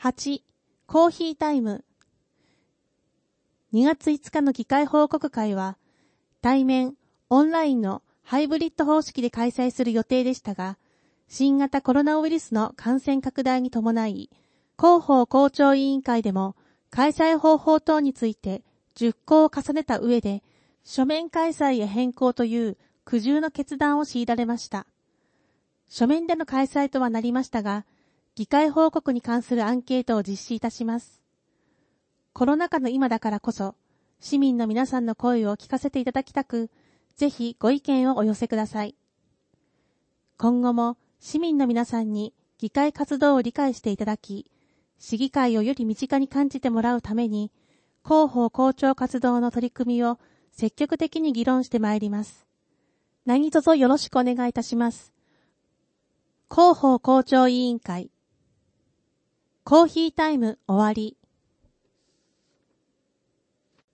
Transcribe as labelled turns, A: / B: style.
A: 8、コーヒータイム。2月5日の議会報告会は、対面、オンラインのハイブリッド方式で開催する予定でしたが、新型コロナウイルスの感染拡大に伴い、広報校長委員会でも開催方法等について熟考を重ねた上で、書面開催へ変更という苦渋の決断を強いられました。書面での開催とはなりましたが、議会報告に関するアンケートを実施いたします。コロナ禍の今だからこそ、市民の皆さんの声を聞かせていただきたく、ぜひご意見をお寄せください。今後も市民の皆さんに議会活動を理解していただき、市議会をより身近に感じてもらうために、広報校長活動の取り組みを積極的に議論してまいります。何卒よろしくお願いいたします。広報校長委員会。コーヒータイム終わり。